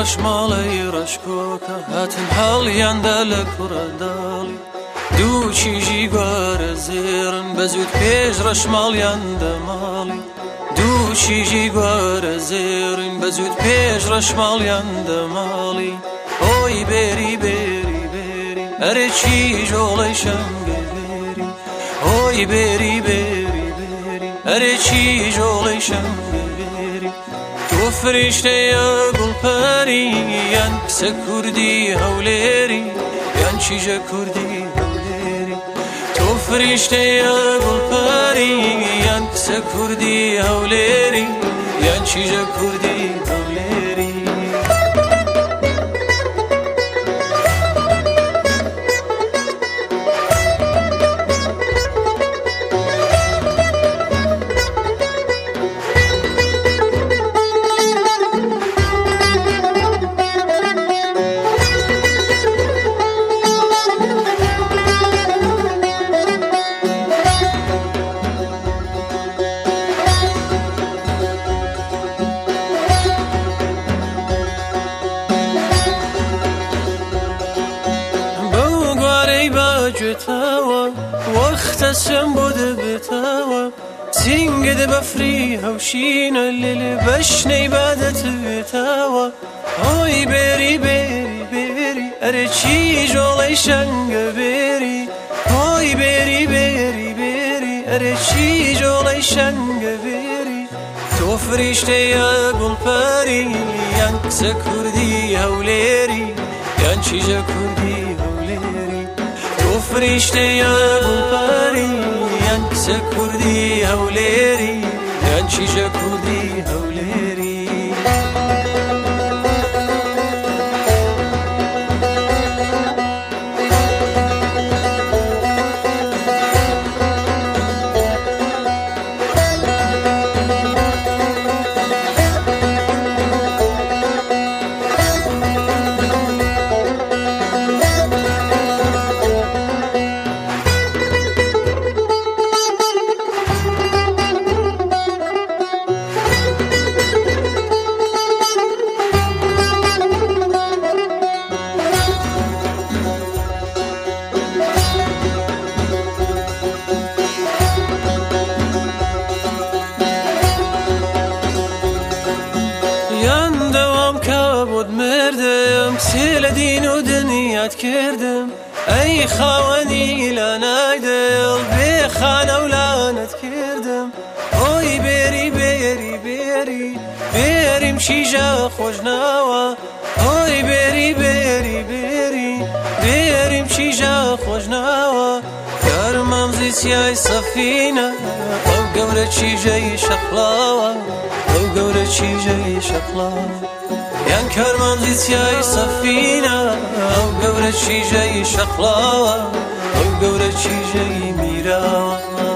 ڕەشماڵەی ڕەشکۆکە هاتن هەڵیاندا لە کوڕەداڵی دوو چیژی گوارە زێڕن بە زوود پێش ڕەشماڵیان دەماڵی دوو چیژی گوارە زێڕن بە زوود پێش ڕەشماڵیان دەماڵی ئۆی بێری بێری بێری ئەرێ چی ژۆڵەی شەنگە بێری ئۆی بێری بێری بێری ئەرێ چی ژۆڵەی شەنگە بێری تۆ فریشتەیە گوڵپەری یان کسە کوردی هەولێری یان چیژە کوردی هەولێری تۆ فریشتەیە گوڵپەری یان کسە کوردی هەولێری یان چیژە کوردی هەولێری وەختە چەند بۆ دەبێتەوە سینگت بەفری هەوشینە لێلێ بەشنەی بادەتوێتەوە ئۆی بێری بێری بێری ئەرێ چی ژۆڵەی شەنگە بێری ئۆی بێری بێری بێری ئەرێ چی ژۆڵەی شەنگە بێری تۆ فریشتەیە گوڵپەری یان کسە کوردی هەولێری یان چیژە کوردی هەولێری تۆ فریشتەیە گوڵپەری یان کسە کوردی هەولێری یان چیژە کوردی هەولێری مردم کسێ لە دین و دنیات کردم ئەی خاوەنی لانای دڵ بێ خانە و لانت کردم ئۆی بێری بێری بێری بێریم چیژە خۆشناوە ئۆی بێری بێری بێری بێریم چیژە خۆشناوە گەرمەمزی چیای سەفینە ئەو گەورە چیژەی شەقڵاوە ئەو گەورە چیژەی شەقڵاوە یان کەرمەمزی چیای سەفینە ئەو گەورە چیژەی شەقڵاوە ئەو گەورە چیژەی میراوە